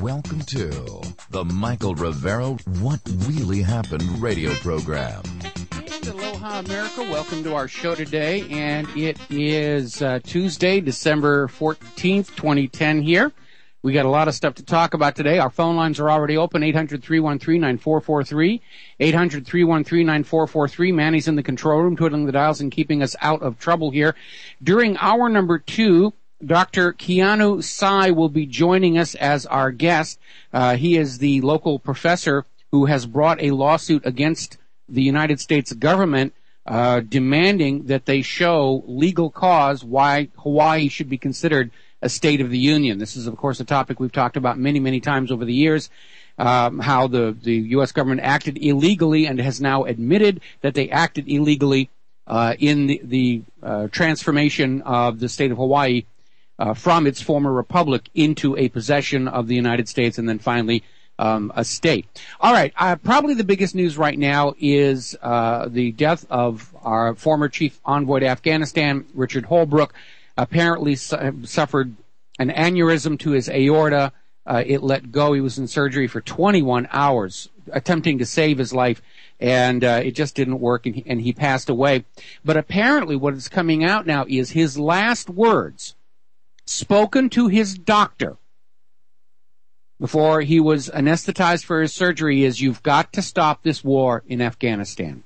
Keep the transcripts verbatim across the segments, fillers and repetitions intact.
Welcome to the Michael Rivero What Really Happened radio program. And aloha, America. Welcome to our show today. And it is uh, Tuesday, December fourteenth, twenty ten here. We got a lot of stuff to talk about today. Our phone lines are already open, eight hundred, three one three, nine four four three, eight hundred, three one three, nine four four three. Manny's in the control room, twiddling the dials and keeping us out of trouble here. During hour number two, Doctor Keanu Tsai will be joining us as our guest. Uh, he is the local professor who has brought a lawsuit against the United States government uh, demanding that they show legal cause why Hawaii should be considered a state of the union. This is, of course, a topic we've talked about many, many times over the years, um, how the, the U S government acted illegally and has now admitted that they acted illegally uh, in the, the uh, transformation of the state of Hawaii uh, from its former republic into a possession of the United States and then finally um, a state. All right, uh, probably the biggest news right now is uh, the death of our former chief envoy to Afghanistan, Richard Holbrooke. Apparently su- suffered an aneurysm to his aorta. Uh, it let go. He was in surgery for twenty-one hours, attempting to save his life, and uh, it just didn't work, and he, and he passed away. But apparently what is coming out now is his last words, spoken to his doctor before he was anesthetized for his surgery, is, "You've got to stop this war in Afghanistan."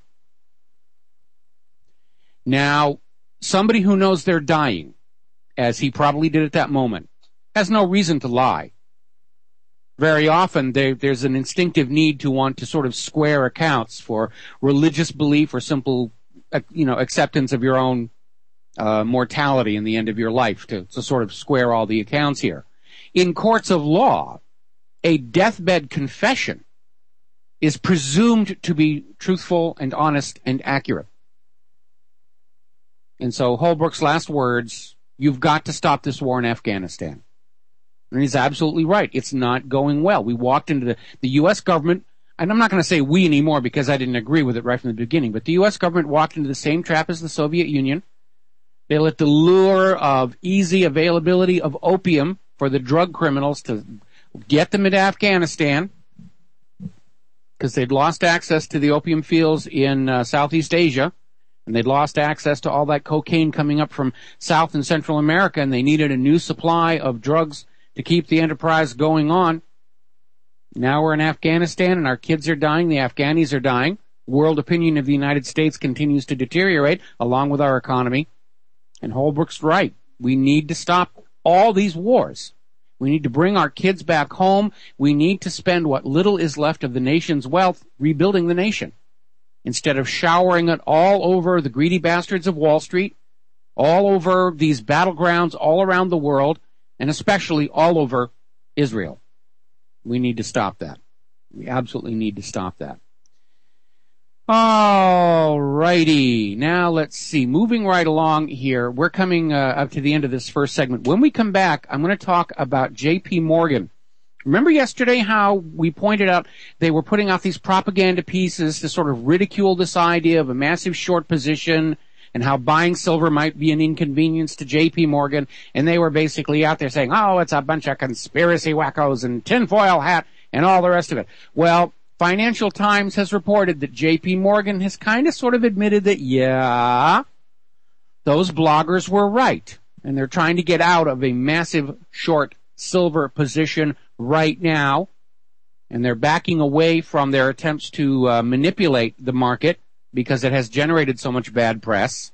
Now, somebody who knows they're dying, as he probably did at that moment, has no reason to lie. Very often there, there's an instinctive need to want to sort of square accounts for religious belief or simple, uh, you know, acceptance of your own uh, mortality in the end of your life, to, to sort of square all the accounts here. In courts of law, a deathbed confession is presumed to be truthful and honest and accurate. And so Holbrooke's last words, "You've got to stop this war in Afghanistan." And he's absolutely right. It's not going well. We walked into the, the U S government, and I'm not going to say we anymore because I didn't agree with it right from the beginning, but the U S government walked into the same trap as the Soviet Union. They let the lure of easy availability of opium for the drug criminals to get them into Afghanistan, because they'd lost access to the opium fields in uh, Southeast Asia. And they'd lost access to all that cocaine coming up from South and Central America, and they needed a new supply of drugs to keep the enterprise going on. Now we're in Afghanistan, and our kids are dying. The Afghanis are dying. World opinion of the United States continues to deteriorate, along with our economy. And Holbrooke's right. We need to stop all these wars. We need to bring our kids back home. We need to spend what little is left of the nation's wealth rebuilding the nation, instead of showering it all over the greedy bastards of Wall Street, all over these battlegrounds all around the world, and especially all over Israel. We need to stop that. We absolutely need to stop that. All righty. Now let's see. Moving right along here, we're coming uh, up to the end of this first segment. When we come back, I'm going to talk about J P Morgan. Remember yesterday how we pointed out they were putting out these propaganda pieces to sort of ridicule this idea of a massive short position and how buying silver might be an inconvenience to J P Morgan, and they were basically out there saying, oh, it's a bunch of conspiracy wackos and tinfoil hat and all the rest of it. Well, Financial Times has reported that J P Morgan has kind of sort of admitted that, yeah, those bloggers were right, and they're trying to get out of a massive short silver position right now, and they're backing away from their attempts to uh, manipulate the market because it has generated so much bad press.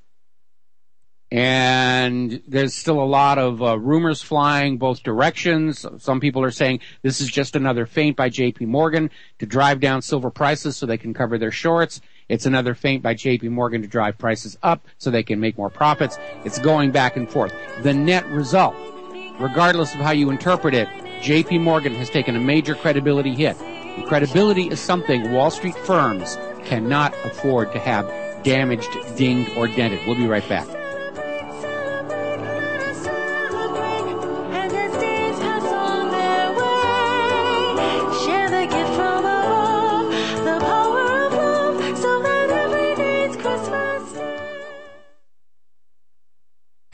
And there's still a lot of uh, rumors flying both directions. Some people are saying this is just another feint by J P Morgan to drive down silver prices so they can cover their shorts. It's another feint by J P Morgan to drive prices up so they can make more profits. It's going back and forth. The net result, regardless of how you interpret it, J P Morgan has taken a major credibility hit. And credibility is something Wall Street firms cannot afford to have damaged, dinged, or dented. We'll be right back.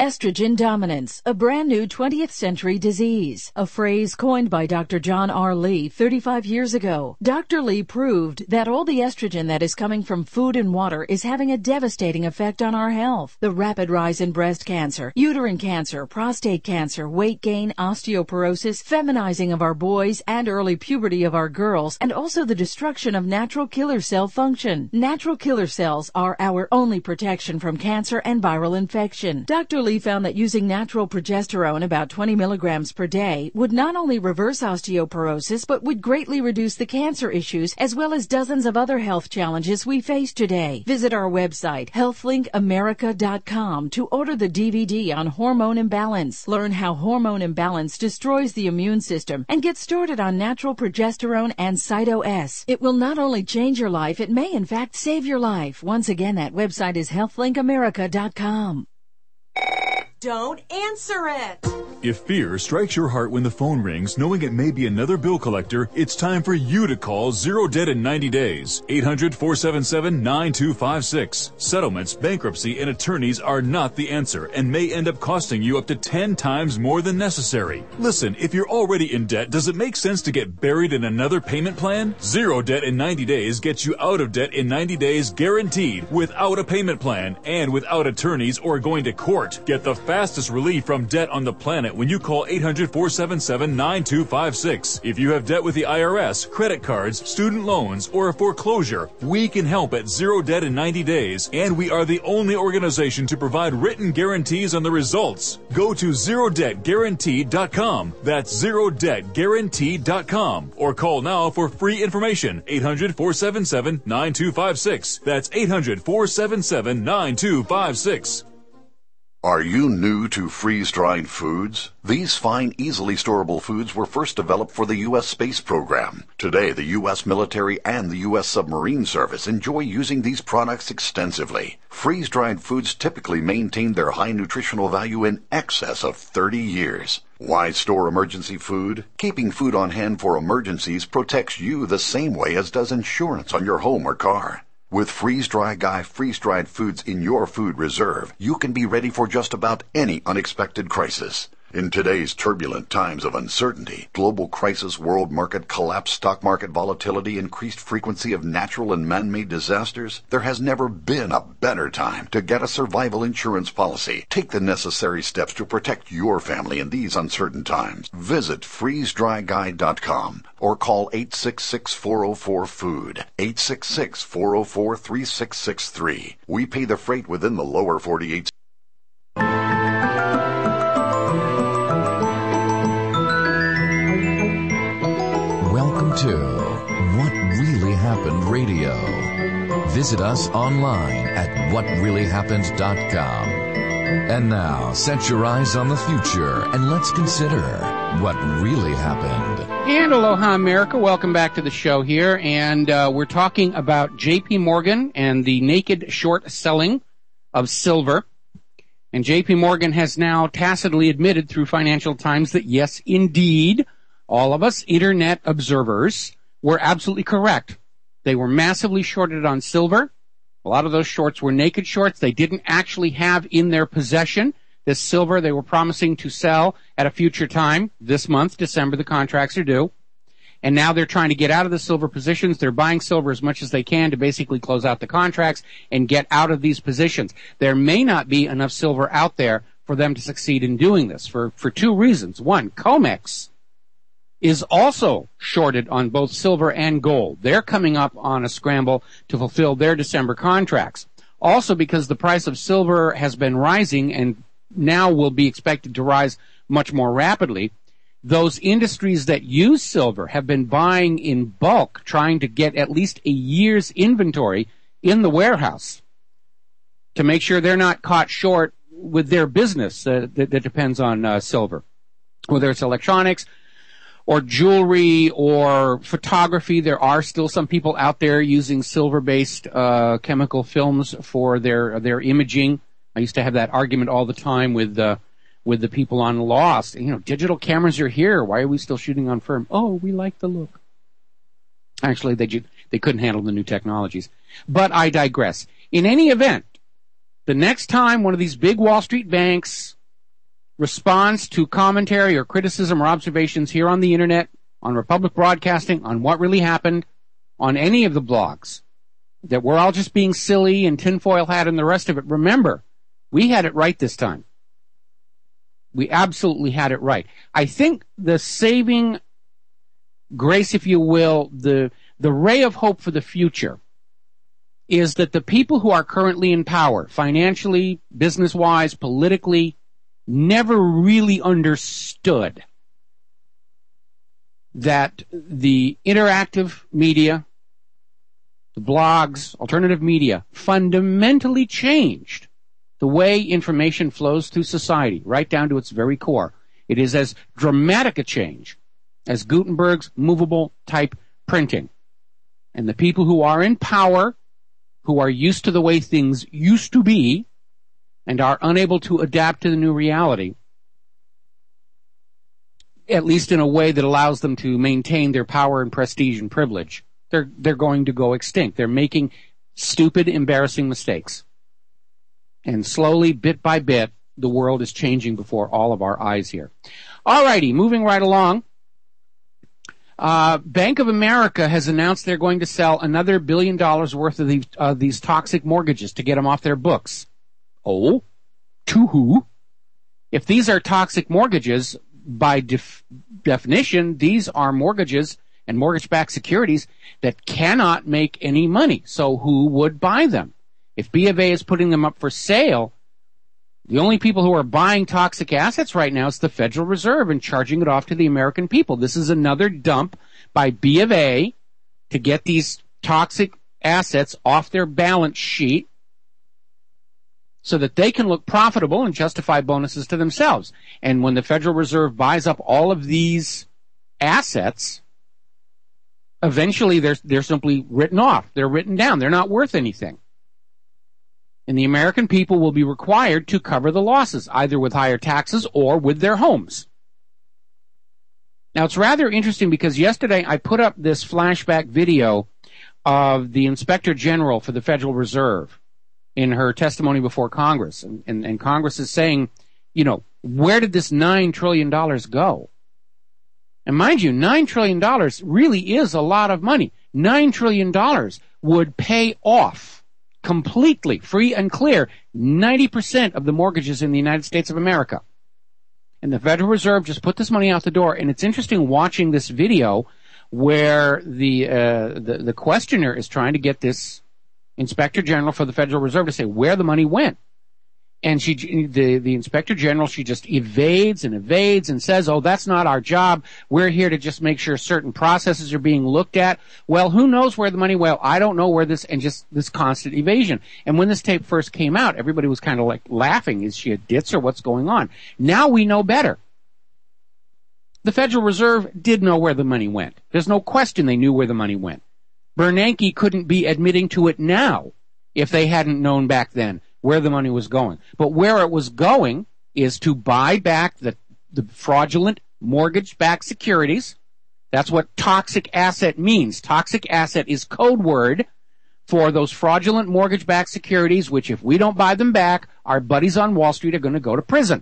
Estrogen dominance, a brand new twentieth century disease, a phrase coined by Doctor John R. Lee thirty-five years ago. Doctor Lee proved that all the estrogen that is coming from food and water is having a devastating effect on our health. The rapid rise in breast cancer, uterine cancer, prostate cancer, weight gain, osteoporosis, feminizing of our boys, and early puberty of our girls, and also the destruction of natural killer cell function. Natural killer cells are our only protection from cancer and viral infection. Doctor Lee found that using natural progesterone, about twenty milligrams per day, would not only reverse osteoporosis, but would greatly reduce the cancer issues as well as dozens of other health challenges we face today. Visit our website, health link america dot com, to order the D V D on hormone imbalance. Learn how hormone imbalance destroys the immune system and get started on natural progesterone and Cyto-S. It will not only change your life, it may in fact save your life. Once again, that website is health link america dot com. Don't answer it. If fear strikes your heart when the phone rings, knowing it may be another bill collector, it's time for you to call Zero Debt in ninety days. eight hundred, four seven seven, nine two five six. Settlements, bankruptcy, and attorneys are not the answer and may end up costing you up to ten times more than necessary. Listen, if you're already in debt, does it make sense to get buried in another payment plan? Zero Debt in ninety days gets you out of debt in ninety days guaranteed, without a payment plan and without attorneys or going to court. Get the fastest relief from debt on the planet when you call eight hundred, four seven seven, nine two five six. If you have debt with the I R S, credit cards, student loans, or a foreclosure, we can help at Zero Debt in ninety days, and we are the only organization to provide written guarantees on the results. Go to zero debt guaranteed dot com. That's zero debt guaranteed dot com. Or call now for free information. eight hundred, four seven seven, nine two five six. That's eight hundred, four seven seven, nine two five six. Are you new to freeze-dried foods? These fine, easily storable foods were first developed for the U S space program. Today, the U S military and the U S submarine service enjoy using these products extensively. Freeze-dried foods typically maintain their high nutritional value in excess of thirty years. Why store emergency food? Keeping food on hand for emergencies protects you the same way as does insurance on your home or car. With Freeze Dry Guy freeze-dried foods in your food reserve, you can be ready for just about any unexpected crisis. In today's turbulent times of uncertainty, global crisis, world market collapse, stock market volatility, increased frequency of natural and man-made disasters, there has never been a better time to get a survival insurance policy. Take the necessary steps to protect your family in these uncertain times. Visit freeze dry guy dot com or call eight six six, four oh four, food, eight six six, four oh four, three six six three. We pay the freight within the lower forty-eight. To What Really Happened Radio. Visit us online at what really happened dot com. And now, set your eyes on the future and let's consider what really happened. And aloha, America. Welcome back to the show here. And uh, we're talking about J P Morgan and the naked short selling of silver. And J P Morgan has now tacitly admitted through Financial Times that, yes, indeed, all of us internet observers were absolutely correct. They were massively shorted on silver. A lot of those shorts were naked shorts. They didn't actually have in their possession this silver they were promising to sell at a future time. This month, December, the contracts are due. And now they're trying to get out of the silver positions. They're buying silver as much as they can to basically close out the contracts and get out of these positions. There may not be enough silver out there for them to succeed in doing this for, for two reasons. One, COMEX is also shorted on both silver and gold. They're coming up on a scramble to fulfill their December contracts. Also because the price of silver has been rising and now will be expected to rise much more rapidly, those industries that use silver have been buying in bulk, trying to get at least a year's inventory in the warehouse to make sure they're not caught short with their business uh, that, that depends on uh, silver, whether it's electronics or jewelry or photography. There are still some people out there using silver-based uh, chemical films for their their imaging. I used to have that argument all the time with uh, with the people on Lost. You know, digital cameras are here. Why are we still shooting on film? Oh, we like the look. Actually, they ju- they couldn't handle the new technologies. But I digress. In any event, the next time one of these big Wall Street banks responds to commentary or criticism or observations here on the internet, on Republic Broadcasting, on What Really Happened, on any of the blogs, that we're all just being silly and tinfoil hat and the rest of it, remember, we had it right this time. We absolutely had it right. I think the saving grace, if you will, the the ray of hope for the future is that the people who are currently in power, financially, business-wise, politically, never really understood that the interactive media, the blogs, alternative media, fundamentally changed the way information flows through society, right down to its very core. It is as dramatic a change as Gutenberg's movable type printing. And the people who are in power, who are used to the way things used to be, and are unable to adapt to the new reality, at least in a way that allows them to maintain their power and prestige and privilege, they're, they're going to go extinct. They're making stupid, embarrassing mistakes. And slowly, bit by bit, the world is changing before all of our eyes here. All righty, moving right along. Uh, Bank of America has announced they're going to sell another billion dollars worth of these, uh, these toxic mortgages to get them off their books. Oh, to who? If these are toxic mortgages, by def- definition, these are mortgages and mortgage-backed securities that cannot make any money. So who would buy them? If B of A is putting them up for sale, the only people who are buying toxic assets right now is the Federal Reserve and charging it off to the American people. This is another dump by B of A to get these toxic assets off their balance sheet so that they can look profitable and justify bonuses to themselves. And when the Federal Reserve buys up all of these assets, eventually they're, they're simply written off. They're written down. They're not worth anything. And the American people will be required to cover the losses, either with higher taxes or with their homes. Now, it's rather interesting because yesterday I put up this flashback video of the Inspector General for the Federal Reserve in her testimony before Congress. And, and, and Congress is saying, you know, where did this nine trillion dollars go? And mind you, nine trillion dollars really is a lot of money. nine trillion dollars would pay off completely, free and clear, ninety percent of the mortgages in the United States of America. And the Federal Reserve just put this money out the door. And it's interesting watching this video where the, uh, the, the questioner is trying to get this Inspector General for the Federal Reserve to say where the money went. And she, the, the Inspector General, she just evades and evades and says, oh, that's not our job. We're here to just make sure certain processes are being looked at. Well, who knows where the money, well, I don't know where this, and just this constant evasion. And when this tape first came out, everybody was kind of like laughing. Is she a ditz or what's going on? Now we know better. The Federal Reserve did know where the money went. There's no question they knew where the money went. Bernanke couldn't be admitting to it now if they hadn't known back then where the money was going. But where it was going is to buy back the, the fraudulent mortgage-backed securities. That's what toxic asset means. Toxic asset is code word for those fraudulent mortgage-backed securities, which if we don't buy them back, our buddies on Wall Street are going to go to prison.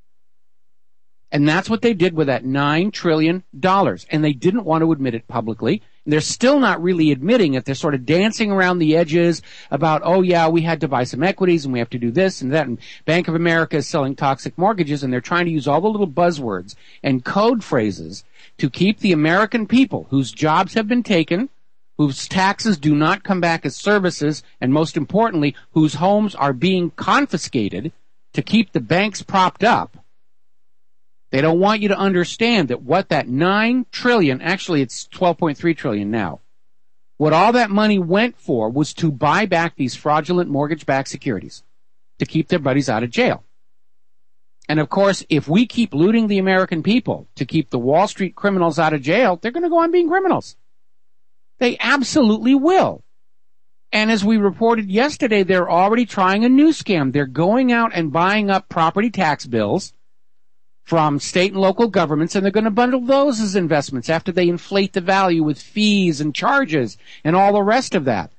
And that's what they did with that nine trillion dollars. And they didn't want to admit it publicly. They're still not really admitting it. They're sort of dancing around the edges about, oh yeah, we had to buy some equities and we have to do this and that. And Bank of America is selling toxic mortgages, and they're trying to use all the little buzzwords and code phrases to keep the American people whose jobs have been taken, whose taxes do not come back as services, and most importantly, whose homes are being confiscated to keep the banks propped up. They don't want you to understand that what that nine trillion dollars, actually it's twelve point three trillion dollars now, what all that money went for was to buy back these fraudulent mortgage-backed securities to keep their buddies out of jail. And of course, if we keep looting the American people to keep the Wall Street criminals out of jail, they're going to go on being criminals. They absolutely will. And as we reported yesterday, they're already trying a new scam. They're going out and buying up property tax bills from state and local governments, and they're going to bundle those as investments after they inflate the value with fees and charges and all the rest of that.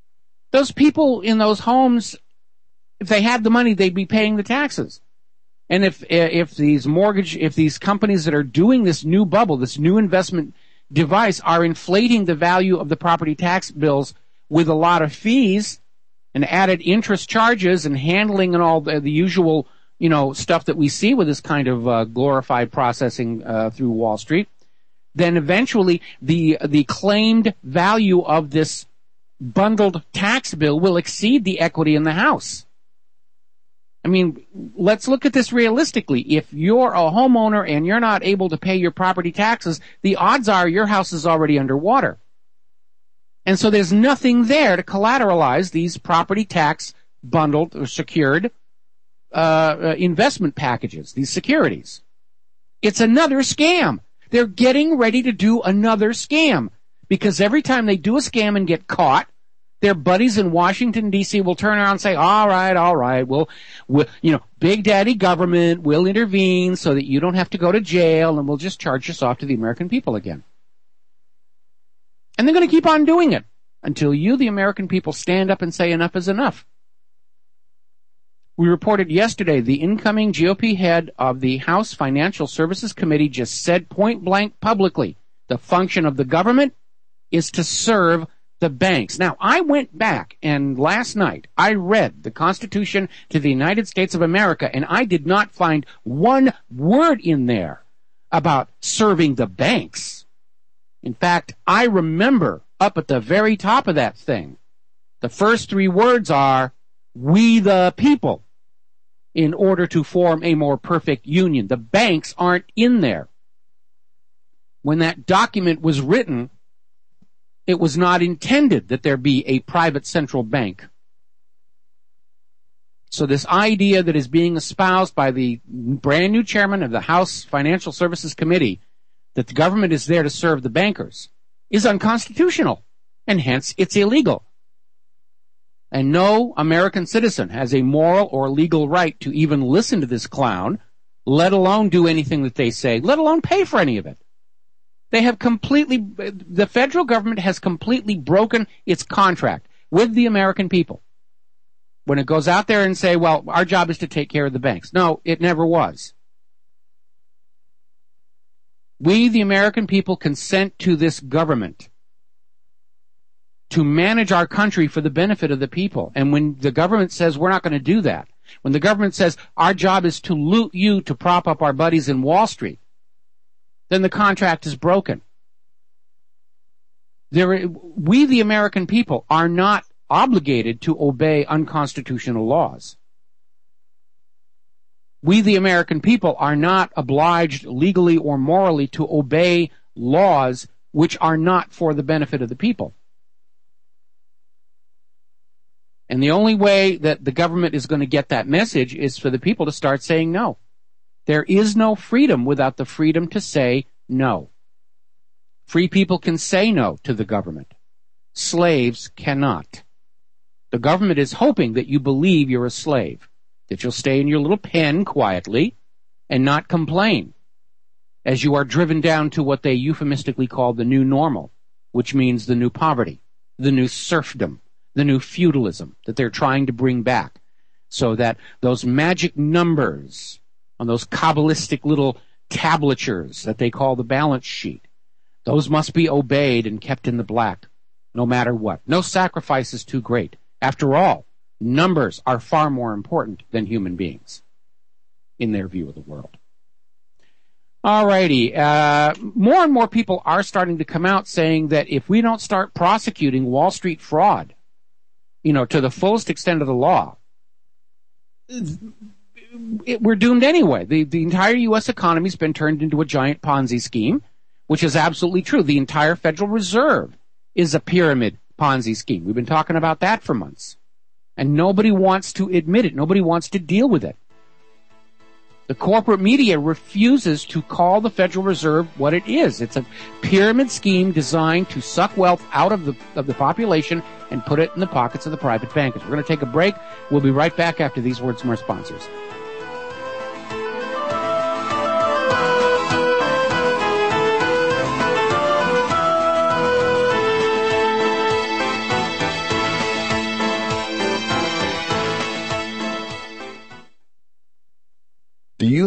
Those people in those homes, if they had the money, they'd be paying the taxes. And if if these mortgage, if these companies that are doing this new bubble, this new investment device, are inflating the value of the property tax bills with a lot of fees and added interest charges and handling and all the, the usual, you know, stuff that we see with this kind of uh, glorified processing uh, through Wall Street, then eventually the the claimed value of this bundled tax bill will exceed the equity in the house. I mean, let's look at this realistically. If you're a homeowner and you're not able to pay your property taxes, the odds are your house is already underwater. And so there's nothing there to collateralize these property tax bundled or secured uh, investment packages, these securities. It's another scam. They're getting ready to do another scam because every time they do a scam and get caught, their buddies in Washington, D C will turn around and say, all right, all right, we'll, we'll, you know, big daddy government will intervene so that you don't have to go to jail and we'll just charge us off to the American people again. And they're going to keep on doing it until you, the American people, stand up and say enough is enough. We reported yesterday the incoming G O P head of the House Financial Services Committee just said point blank publicly, the function of the government is to serve the banks. Now, I went back and last night I read the Constitution to the United States of America and I did not find one word in there about serving the banks. In fact, I remember up at the very top of that thing, the first three words are, we the people, in order to form a more perfect union. The banks aren't in there. When that document was written, it was not intended that there be a private central bank. So this idea that is being espoused by the brand new chairman of the House Financial Services Committee, that the government is there to serve the bankers, is unconstitutional, and hence it's illegal. And no American citizen has a moral or legal right to even listen to this clown, let alone do anything that they say, let alone pay for any of it. They have completely, the federal government has completely broken its contract with the American people. When it goes out there and say, well, our job is to take care of the banks. No, it never was. We, the American people, consent to this government to manage our country for the benefit of the people. And when the government says we're not going to do that, when the government says our job is to loot you to prop up our buddies in Wall Street, then the contract is broken. There, we, the American people, are not obligated to obey unconstitutional laws. We, the American people, are not obliged legally or morally to obey laws which are not for the benefit of the people. And the only way that the government is going to get that message is for the people to start saying no. There is no freedom without the freedom to say no. Free people can say no to the government. Slaves cannot. The government is hoping that you believe you're a slave, that you'll stay in your little pen quietly and not complain as you are driven down to what they euphemistically call the new normal, which means the new poverty, the new serfdom, the new feudalism that they're trying to bring back, so that those magic numbers on those Kabbalistic little tablatures that they call the balance sheet, those must be obeyed and kept in the black, no matter what. No sacrifice is too great. After all, numbers are far more important than human beings in their view of the world. Alrighty, uh, more and more people are starting to come out saying that if we don't start prosecuting Wall Street fraud, you know, to the fullest extent of the law, it, we're doomed anyway. The, the entire U S economy's been turned into a giant Ponzi scheme, which is absolutely true. The entire Federal Reserve is a pyramid Ponzi scheme. We've been talking about that for months. And nobody wants to admit it. Nobody wants to deal with it. The corporate media refuses to call the Federal Reserve what it is. It's a pyramid scheme designed to suck wealth out of the, of the population and put it in the pockets of the private bankers. We're going to take a break. We'll be right back after these words from our sponsors. Do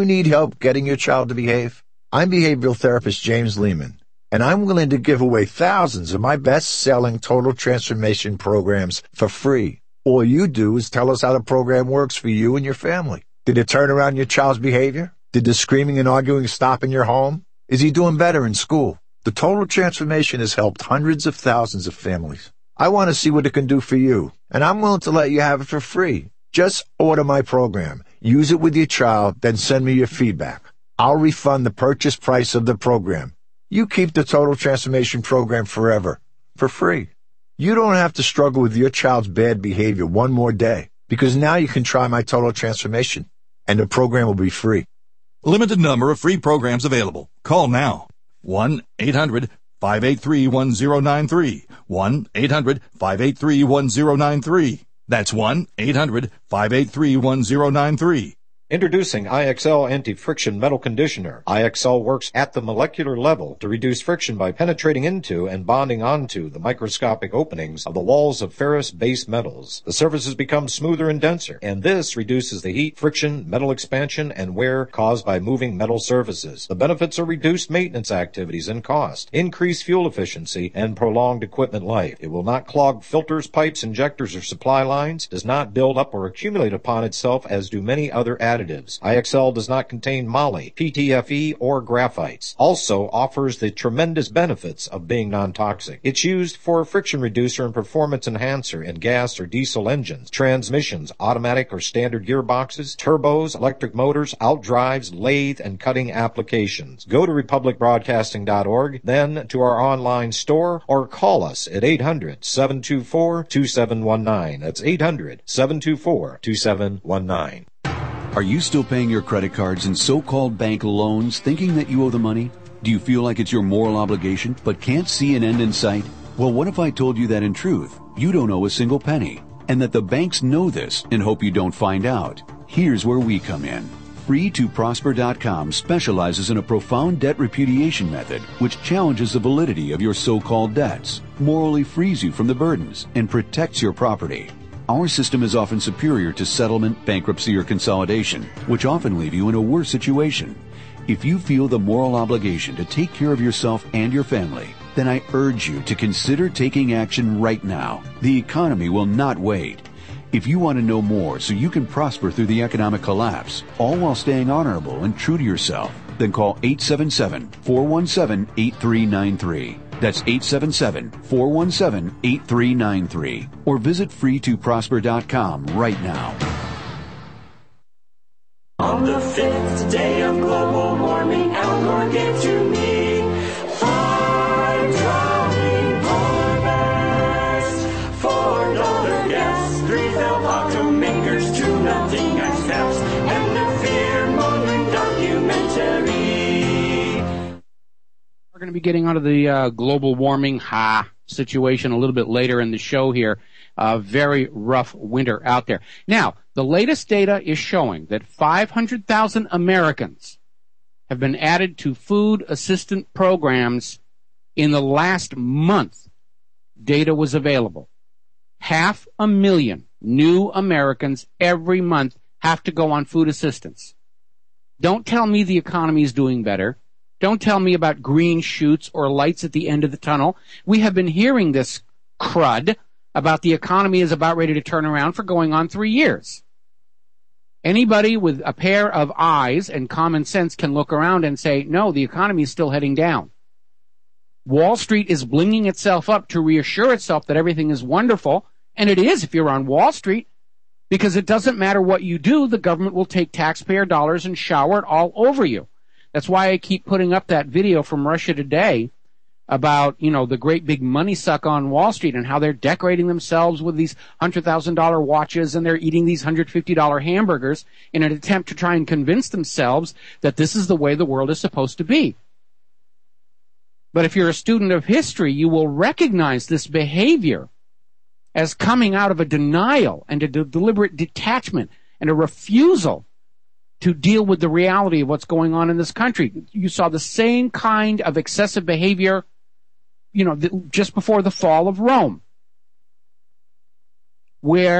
you need help getting your child to behave? I'm behavioral therapist James Lehman, and I'm willing to give away thousands of my best-selling total transformation programs for free. All you do is tell us how the program works for you and your family. Did it turn around your child's behavior? Did the screaming and arguing stop in your home? Is he doing better in school? The total transformation has helped hundreds of thousands of families. I want to see what it can do for you, and I'm willing to let you have it for free. Just order my program, use it with your child, then send me your feedback. I'll refund the purchase price of the program. You keep the Total Transformation Program forever, for free. You don't have to struggle with your child's bad behavior one more day, because now you can try my Total Transformation, and the program will be free. Limited number of free programs available. Call now. one eight hundred five eight three one zero nine three. one eight hundred five eight three one zero nine three. That's one eight hundred five eight three one zero nine three. Introducing I X L Anti-Friction Metal Conditioner. I X L works at the molecular level to reduce friction by penetrating into and bonding onto the microscopic openings of the walls of ferrous-based metals. The surfaces become smoother and denser, and this reduces the heat, friction, metal expansion, and wear caused by moving metal surfaces. The benefits are reduced maintenance activities and cost, increased fuel efficiency, and prolonged equipment life. It will not clog filters, pipes, injectors, or supply lines, does not build up or accumulate upon itself as do many other additives. I X L does not contain moly, P T F E, or graphites. Also offers the tremendous benefits of being non-toxic. It's used for a friction reducer and performance enhancer in gas or diesel engines, transmissions, automatic or standard gearboxes, turbos, electric motors, outdrives, lathe, and cutting applications. Go to republic broadcasting dot org, then to our online store, or call us at eight hundred seven two four two seven one nine. That's eight hundred seven two four two seven one nine. Are you still paying your credit cards and so-called bank loans thinking that you owe the money? Do you feel like it's your moral obligation but can't see an end in sight? Well, what if I told you that in truth, you don't owe a single penny, and that the banks know this and hope you don't find out? Here's where we come in. free to prosper dot com specializes in a profound debt repudiation method which challenges the validity of your so-called debts, morally frees you from the burdens, and protects your property. Our system is often superior to settlement, bankruptcy, or consolidation, which often leave you in a worse situation. If you feel the moral obligation to take care of yourself and your family, then I urge you to consider taking action right now. The economy will not wait. If you want to know more so you can prosper through the economic collapse, all while staying honorable and true to yourself, then call eight seven seven, four one seven, eight three nine three. That's eight seven seven, four one seven, eight three nine three. Or visit free to prosper dot com right now. On the fifth day of global warming, Al Gore gave to me five drowning polar bears, four dollar gas, three felt automakers, two melting ice caps, and a fear-mongering documentary. We're going to be getting onto the uh, global warming ha situation a little bit later in the show here. Uh, very rough winter out there. Now, the latest data is showing that five hundred thousand Americans have been added to food assistance programs in the last month. Data was available. Half a million new Americans every month have to go on food assistance. Don't tell me the economy is doing better. Don't tell me about green shoots or lights at the end of the tunnel. We have been hearing this crud about the economy is about ready to turn around for going on three years. Anybody with a pair of eyes and common sense can look around and say, no, the economy is still heading down. Wall Street is blinging itself up to reassure itself that everything is wonderful, and it is if you're on Wall Street, because it doesn't matter what you do, the government will take taxpayer dollars and shower it all over you. That's why I keep putting up that video from Russia Today about, you know, the great big money suck on Wall Street and how they're decorating themselves with these one hundred thousand dollars watches and they're eating these one hundred fifty dollars hamburgers in an attempt to try and convince themselves that this is the way the world is supposed to be. But if you're a student of history, you will recognize this behavior as coming out of a denial and a de- deliberate detachment and a refusal to deal with the reality of what's going on in this country. You saw the same kind of excessive behavior, you know, th- just before the fall of Rome, where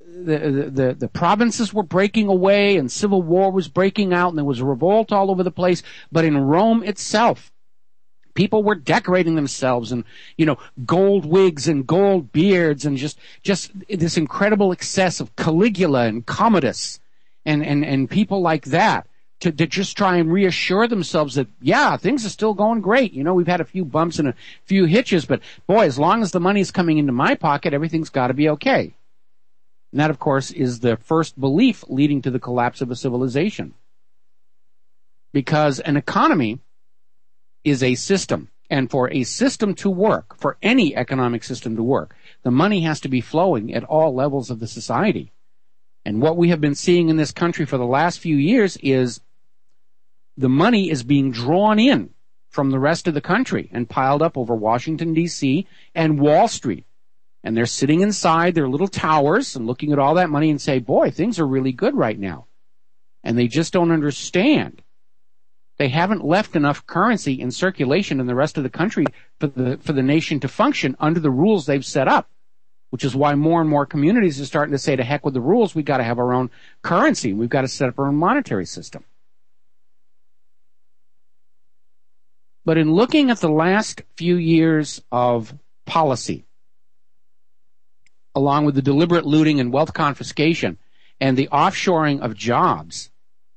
the, the, the provinces were breaking away and civil war was breaking out and there was a revolt all over the place. But in Rome itself, people were decorating themselves in, you know, gold wigs and gold beards and just, just this incredible excess of Caligula and Commodus and, and, and people like that to, to just try and reassure themselves that, yeah, things are still going great. You know, we've had a few bumps and a few hitches, but boy, as long as the money's coming into my pocket, everything's got to be okay. And that, of course, is the first belief leading to the collapse of a civilization. Because an economy is a system. And for a system to work, for any economic system to work, the money has to be flowing at all levels of the society. And what we have been seeing in this country for the last few years is the money is being drawn in from the rest of the country and piled up over Washington, D C and Wall Street. And they're sitting inside their little towers and looking at all that money and say, boy, things are really good right now. And they just don't understand. They haven't left enough currency in circulation in the rest of the country for the, for the nation to function under the rules they've set up, which is why more and more communities are starting to say, to heck with the rules, we've got to have our own currency. We've got to set up our own monetary system. But in looking at the last few years of policy, along with the deliberate looting and wealth confiscation and the offshoring of jobs,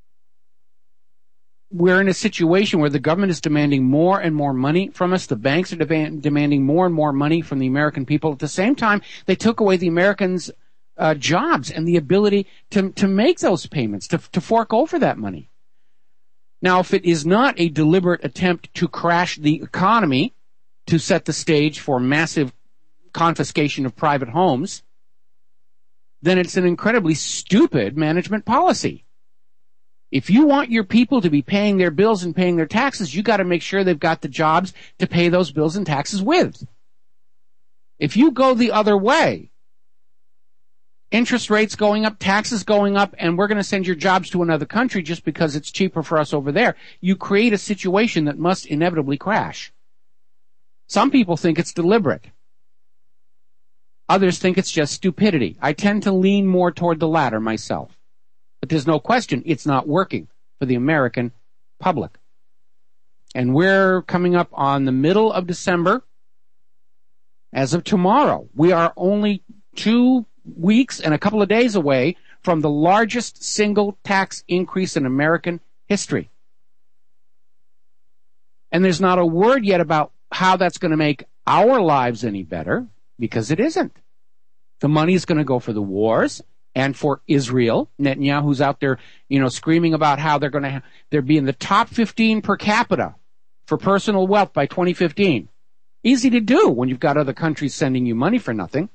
we're in a situation where the government is demanding more and more money from us. The banks are de- demanding more and more money from the American people. At the same time, they took away the Americans' uh, jobs and the ability to, to make those payments, to, to fork over that money. Now, if it is not a deliberate attempt to crash the economy to set the stage for massive confiscation of private homes, then it's an incredibly stupid management policy. If you want your people to be paying their bills and paying their taxes, you got to make sure they've got the jobs to pay those bills and taxes with. If you go the other way, interest rates going up, taxes going up, and we're going to send your jobs to another country just because it's cheaper for us over there, you create a situation that must inevitably crash. Some people think it's deliberate. Others think it's just stupidity. I tend to lean more toward the latter myself. But there's no question it's not working for the American public. And we're coming up on the middle of December. As of tomorrow, we are only two weeks and a couple of days away from the largest single tax increase in American history. And there's not a word yet about how that's going to make our lives any better, because it isn't. The money is going to go for the wars and for Israel. Netanyahu's out there, you know, screaming about how they're going to ha- they're be in the top fifteen per capita for personal wealth by twenty fifteen. Easy to do when you've got other countries sending you money for nothing.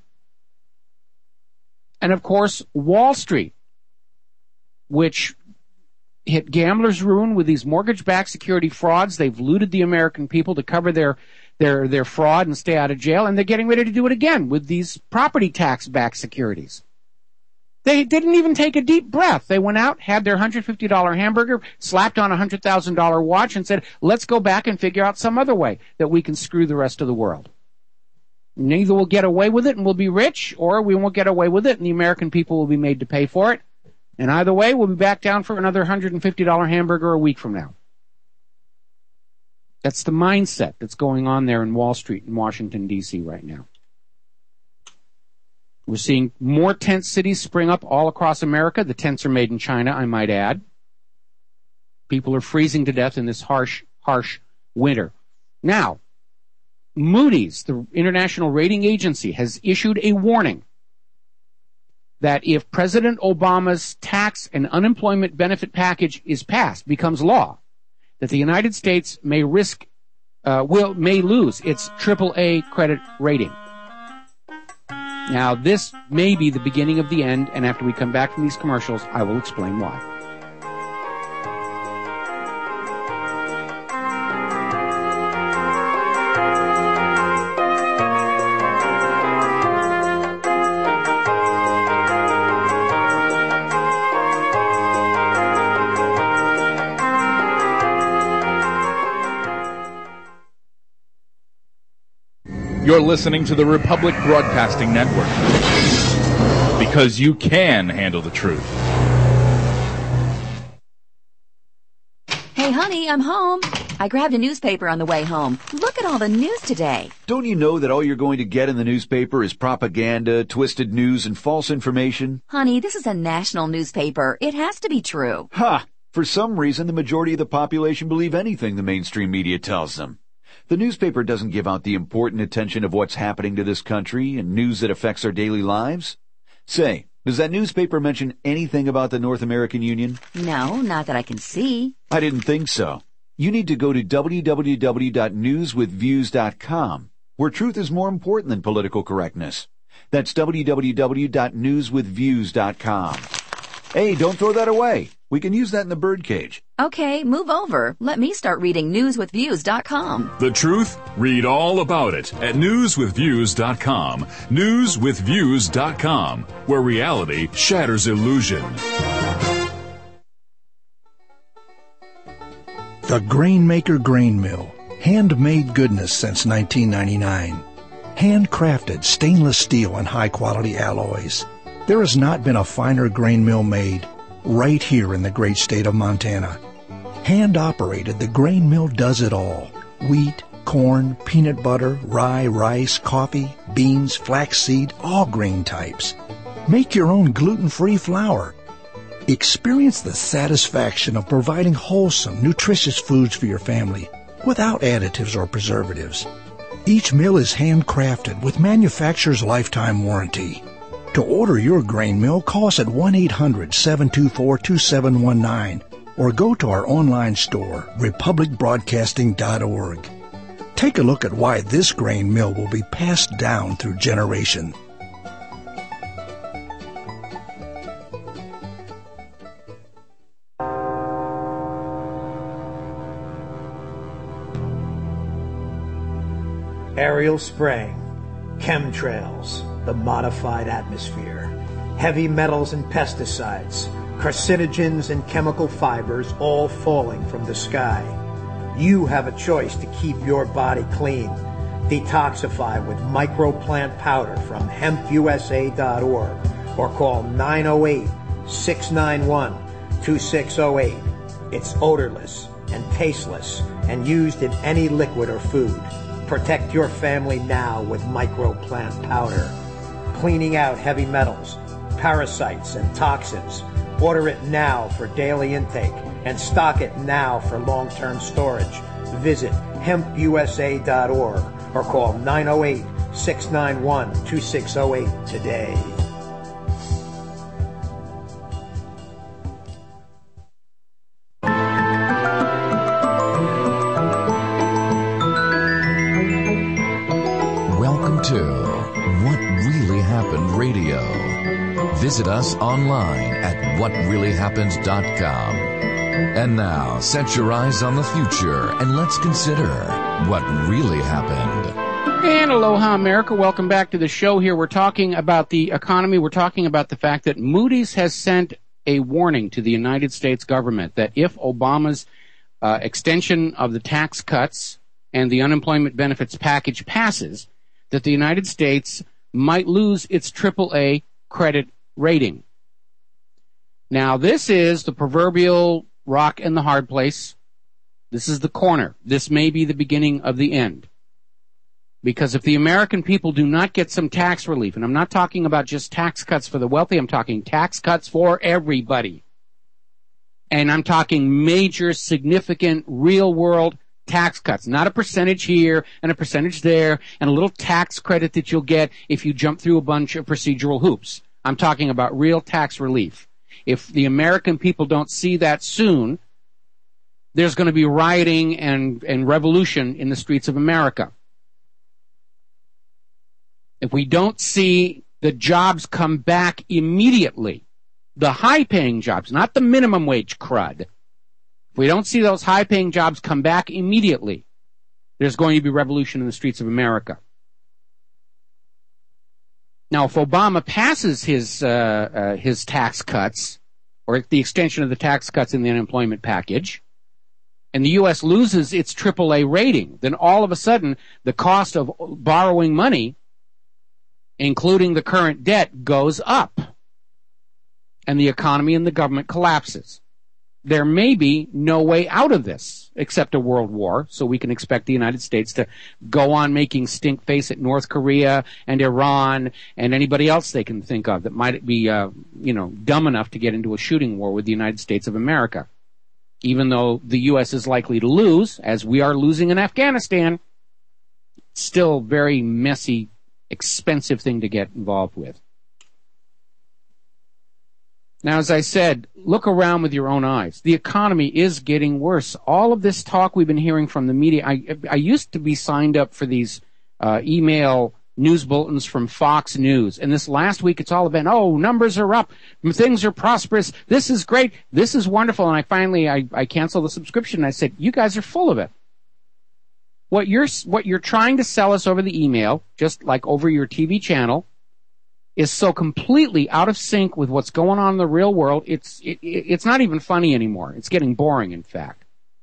And of course, Wall Street, which hit gamblers' ruin with these mortgage-backed security frauds. They've looted the American people to cover their their their fraud and stay out of jail, and they're getting ready to do it again with these property tax-backed securities. They didn't even take a deep breath. They went out, had their one hundred fifty dollars hamburger, slapped on a one hundred thousand dollars watch, and said, let's go back and figure out some other way that we can screw the rest of the world. And either we'll get away with it and we'll be rich, or we won't get away with it and the American people will be made to pay for it. And either way, we'll be back down for another one hundred fifty dollars hamburger a week from now. That's the mindset that's going on there in Wall Street in Washington, D C right now. We're seeing more tent cities spring up all across America. The tents are made in China, I might add. People are freezing to death in this harsh, harsh winter. Now, Moody's, the international rating agency, has issued a warning that if President Obama's tax and unemployment benefit package is passed, becomes law, that the United States may risk, uh, will, may lose its triple A credit rating. Now, this may be the beginning of the end, and after we come back from these commercials, I will explain why. You're listening to the Republic Broadcasting Network. because you can handle the truth. Hey, honey, I'm home. I grabbed a newspaper on the way home. Look at all the news today. Don't you know that all you're going to get in the newspaper is propaganda, twisted news, and false information? Honey, this is a national newspaper. It has to be true. Ha! For some reason, the majority of the population believe anything the mainstream media tells them. The newspaper doesn't give out the important attention of what's happening to this country and news that affects our daily lives. Say, does that newspaper mention anything about the North American Union? No, not that I can see. I didn't think so. You need to go to w w w dot news with views dot com, where truth is more important than political correctness. That's w w w dot news with views dot com. Hey, don't throw that away. We can use that in the birdcage. Okay, move over. Let me start reading news with views dot com. The truth? Read all about it at news with views dot com. news with views dot com, where reality shatters illusion. The Grainmaker Grain Mill. Handmade goodness since nineteen ninety-nine. Handcrafted stainless steel and high-quality alloys. There has not been a finer grain mill made right here in the great state of Montana. Hand-operated, the grain mill does it all. Wheat, corn, peanut butter, rye, rice, coffee, beans, flaxseed, all grain types. Make your own gluten-free flour. Experience the satisfaction of providing wholesome, nutritious foods for your family without additives or preservatives. Each mill is handcrafted with manufacturer's lifetime warranty. To order your grain mill, call us at one eight hundred, seven two four, two seven one nine or go to our online store, republic broadcasting dot org. Take a look at why this grain mill will be passed down through generation. Aerial spraying, chemtrails, the modified atmosphere, heavy metals and pesticides, carcinogens and chemical fibers all falling from the sky. You have a choice to keep your body clean. Detoxify with microplant powder from hemp u s a dot org or call nine oh eight, six nine one, two six oh eight. It's odorless and tasteless and used in any liquid or food. Protect your family now with microplant powder. Cleaning out heavy metals, parasites, and toxins. Order it now for daily intake and stock it now for long-term storage. Visit hemp u s a dot org or call nine oh eight, six nine one, two six oh eight today. Welcome to What Really Happened Radio. Visit us online at what really happened dot com. And now, set your eyes on the future and let's consider what really happened. And aloha, America. Welcome back to the show here. We're talking about the economy. We're talking about the fact that Moody's has sent a warning to the United States government that if Obama's uh, extension of the tax cuts and the unemployment benefits package passes, that the United States might lose its triple A credit rating. Now, this is the proverbial rock in the hard place. This is the corner. This may be the beginning of the end. Because if the American people do not get some tax relief, and I'm not talking about just tax cuts for the wealthy, I'm talking tax cuts for everybody. And I'm talking major, significant, real-world tax cuts, not a percentage here and a percentage there and a little tax credit that you'll get if you jump through a bunch of procedural hoops. I'm talking about real tax relief. If the American people don't see that soon, there's going to be rioting and, and revolution in the streets of America. If we don't see the jobs come back immediately, the high-paying jobs, not the minimum wage crud, if we don't see those high-paying jobs come back immediately, there's going to be revolution in the streets of America. Now, if Obama passes his uh, uh, his tax cuts, or the extension of the tax cuts in the unemployment package, and the U S loses its triple A rating, then all of a sudden the cost of borrowing money, including the current debt, goes up. and the economy and the government collapses. There may be no way out of this except a world war, so we can expect the United States to go on making stink face at North Korea and Iran and anybody else they can think of that might be, uh, you know, dumb enough to get into a shooting war with the United States of America. Even though the U S is likely to lose, as we are losing in Afghanistan, still very messy, expensive thing to get involved with. Now, as I said, look around with your own eyes. The economy is getting worse. All of this talk we've been hearing from the media, I, I used to be signed up for these uh, email news bulletins from Fox News. And this last week, it's all been, oh, numbers are up, things are prosperous, this is great, this is wonderful. And I finally, I, I canceled the subscription. And I said, you guys are full of it. What you're, what you're trying to sell us over the email, just like over your T V channel, is so completely out of sync with what's going on in the real world, it's it, it's not even funny anymore. It's getting boring, in fact.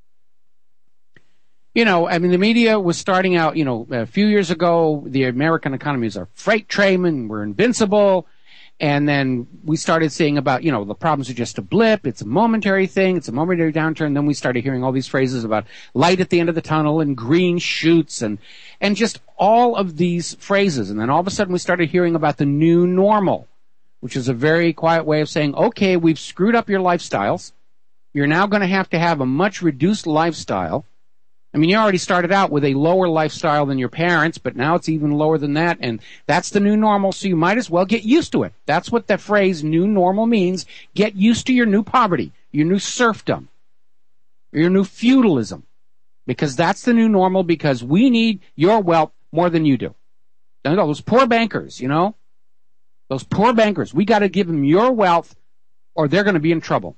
You know, I mean, the media was starting out, you know, a few years ago, the American economy is a freight train, we're invincible, and then we started seeing about, you know, the problems are just a blip, it's a momentary thing, it's a momentary downturn. Then we started hearing all these phrases about light at the end of the tunnel and green shoots and and just all of these phrases. And then all of a sudden we started hearing about the new normal, which is a very quiet way of saying, okay, we've screwed up your lifestyles. You're now going to have to have a much reduced lifestyle. I mean, you already started out with a lower lifestyle than your parents, but now it's even lower than that, and that's the new normal, so you might as well get used to it. That's what the phrase new normal means. Get used to your new poverty, your new serfdom, your new feudalism, because that's the new normal, because we need your wealth more than you do. Now, those poor bankers, you know, those poor bankers, we got to give them your wealth or they're going to be in trouble.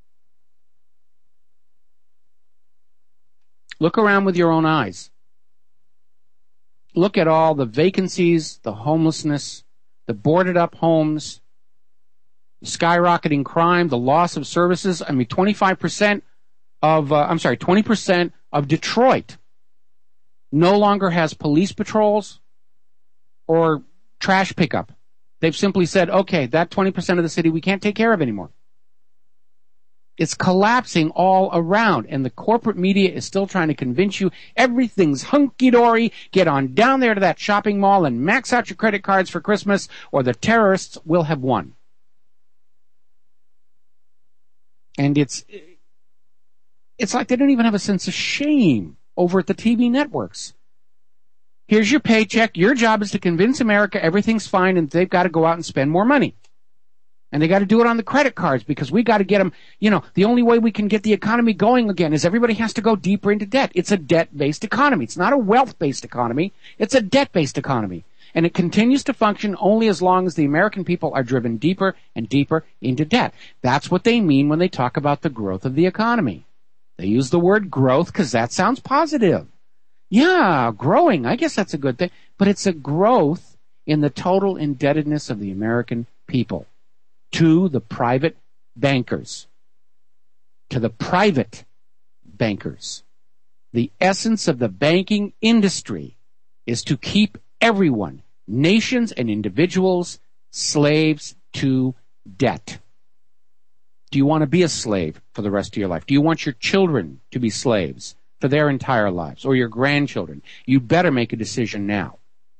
Look around with your own eyes. Look at all the vacancies, the homelessness, the boarded up homes, the skyrocketing crime, the loss of services. I mean, twenty-five percent of, uh, I'm sorry, twenty percent of Detroit no longer has police patrols or trash pickup. They've simply said, okay, that twenty percent of the city we can't take care of anymore. It's collapsing all around, and the corporate media is still trying to convince you everything's hunky-dory. Get on down there to that shopping mall and max out your credit cards for Christmas, or the terrorists will have won. And it's it's like they don't even have a sense of shame over at the T V networks. Here's your paycheck. Your job is to convince America everything's fine, and they've got to go out and spend more money. And they got to do it on the credit cards because we got to get them, you know, the only way we can get the economy going again is everybody has to go deeper into debt. It's a debt-based economy. It's not a wealth-based economy. It's a debt-based economy. And it continues to function only as long as the American people are driven deeper and deeper into debt. That's what they mean when they talk about the growth of the economy. They use the word growth because that sounds positive. Yeah, growing. I guess that's a good thing. But it's a growth in the total indebtedness of the American people to the private bankers. To the private bankers. The essence of the banking industry is to keep everyone, nations and individuals, slaves to debt. Do you want to be a slave for the rest of your life? Do you want your children to be slaves for their entire lives, or your grandchildren? You better make a decision now.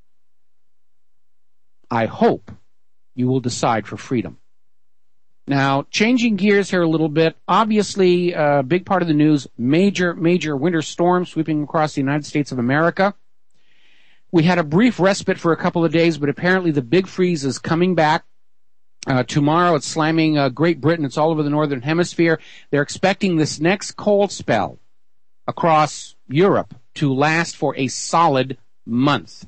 I hope you will decide for freedom. Now, changing gears here a little bit, obviously a big part of the news, major, major winter storm sweeping across the United States of America. We had a brief respite for a couple of days, but apparently the big freeze is coming back. Uh, tomorrow it's slamming uh, Great Britain. It's all over the northern hemisphere. They're expecting this next cold spell across Europe to last for a solid month.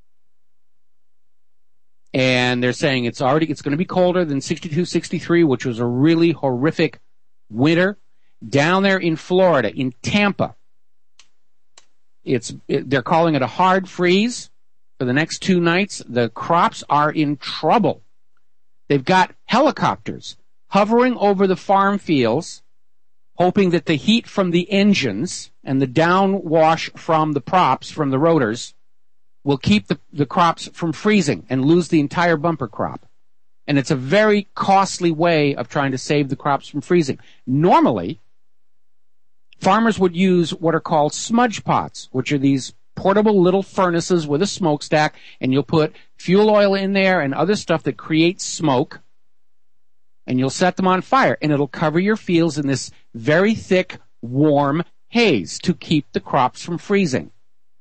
And they're saying it's already, it's going to be colder than sixty-two, sixty-three, which was a really horrific winter. Down there in Florida, in Tampa, it's, it, they're calling it a hard freeze for the next two nights. The crops are in trouble. They've got helicopters hovering over the farm fields, hoping that the heat from the engines and the downwash from the props, from the rotors, will keep the, the crops from freezing and lose the entire bumper crop. And it's a very costly way of trying to save the crops from freezing. Normally, farmers would use what are called smudge pots, which are these portable little furnaces with a smokestack, and you'll put fuel oil in there and other stuff that creates smoke, and you'll set them on fire, and it'll cover your fields in this very thick, warm haze to keep the crops from freezing.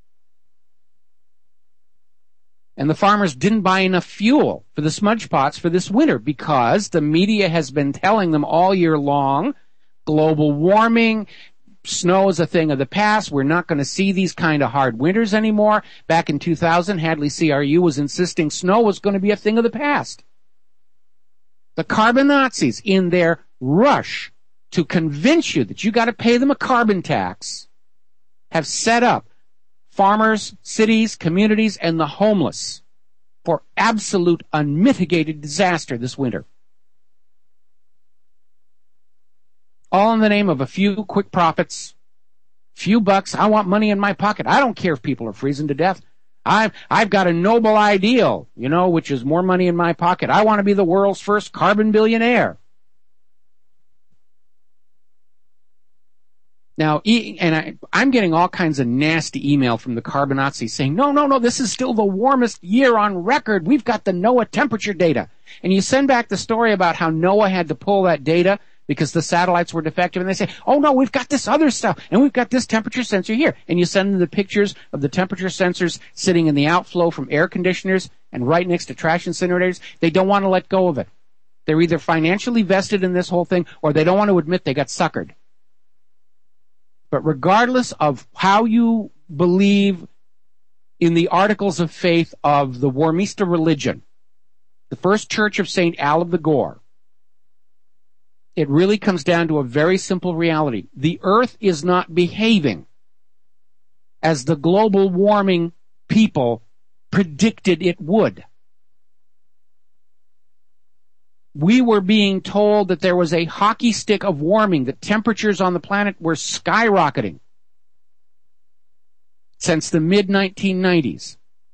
And the farmers didn't buy enough fuel for the smudge pots for this winter because the media has been telling them all year long, global warming, snow is a thing of the past. We're not going to see these kind of hard winters anymore. Back in two thousand, Hadley C R U was insisting snow was going to be a thing of the past. The carbon Nazis, in their rush to convince you that you got to pay them a carbon tax, have set up farmers, cities, communities, and the homeless for absolute unmitigated disaster this winter. All in the name of a few quick profits, few bucks. I want money in my pocket. I don't care if people are freezing to death. I've, I've got a noble ideal, you know, which is more money in my pocket. I want to be the world's first carbon billionaire. Now, and I, I'm getting all kinds of nasty email from the carbon Nazis saying, no, no, no, this is still the warmest year on record. We've got the NOAA temperature data. And you send back the story about how NOAA had to pull that data because the satellites were defective, and they say, oh, no, we've got this other stuff, and we've got this temperature sensor here. And you send them the pictures of the temperature sensors sitting in the outflow from air conditioners and right next to trash incinerators. They don't want to let go of it. They're either financially vested in this whole thing, or they don't want to admit they got suckered. But regardless of how you believe in the articles of faith of the Warmista religion, the First Church of Saint Al of the Gore, it really comes down to a very simple reality. The earth is not behaving as the global warming people predicted it would. We were being told that there was a hockey stick of warming, that temperatures on the planet were skyrocketing since the mid nineteen nineties.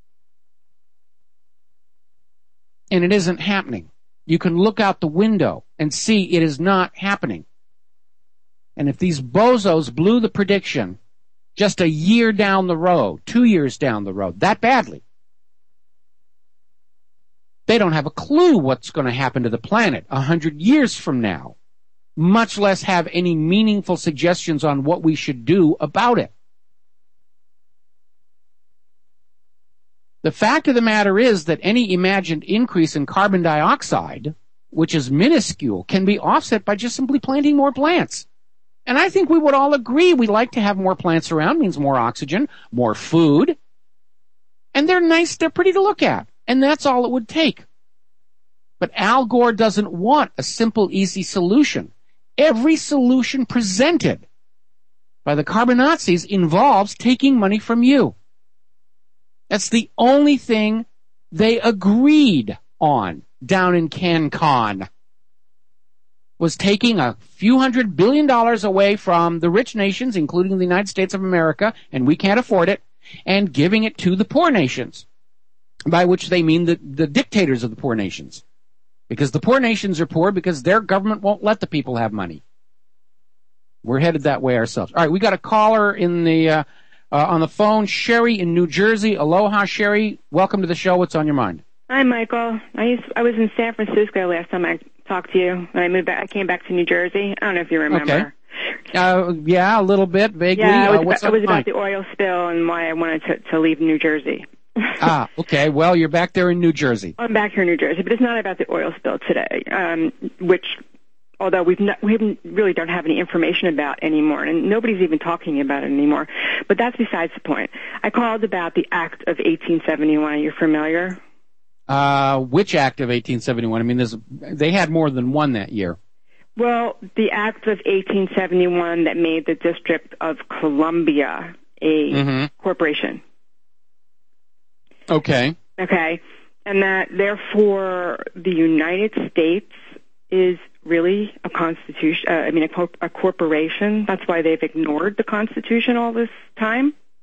And it isn't happening. You can look out the window and see it is not happening. And if these bozos blew the prediction just a year down the road, two years down the road, that badly, they don't have a clue what's going to happen to the planet a hundred years from now, much less have any meaningful suggestions on what we should do about it. The fact of the matter is that any imagined increase in carbon dioxide, which is minuscule, can be offset by just simply planting more plants. And I think we would all agree we'd like to have more plants around, means more oxygen, more food. And they're nice, they're pretty to look at. And that's all it would take. But Al Gore doesn't want a simple, easy solution. Every solution presented by the carbon Nazis involves taking money from you. That's the only thing they agreed on down in CanCon, was taking a few hundred billion dollars away from the rich nations, including the United States of America, and we can't afford it, and giving it to the poor nations, by which they mean the, the dictators of the poor nations. Because the poor nations are poor because their government won't let the people have money. We're headed that way ourselves. All right, we got a caller in the uh, uh, on the phone, Sherry in New Jersey. Aloha, Sherry. Welcome to the show. What's on your mind? Hi, Michael. I used I was in San Francisco last time I talked to you. When I moved back, I came back to New Jersey. I don't know if you remember. Okay. Uh, yeah, a little bit, vaguely. Yeah, it was, uh, what's about, it was about mind? the oil spill and why I wanted to, to leave New Jersey. Ah, okay. Well, you're back there in New Jersey. I'm back here in New Jersey, but it's not about the oil spill today, um, which, although we've not, we haven't, really don't have any information about anymore, and nobody's even talking about it anymore. But that's besides the point. I called about the Act of eighteen seventy-one. Are you familiar? Uh, which Act of eighteen seventy-one? I mean, there's they had more than one that year. Well, the Act of eighteen seventy-one that made the District of Columbia a mm-hmm. corporation. Okay. Okay. And that, therefore, the United States is really a constitution, uh, I mean, a, co- a corporation. That's why they've ignored the Constitution all this time. They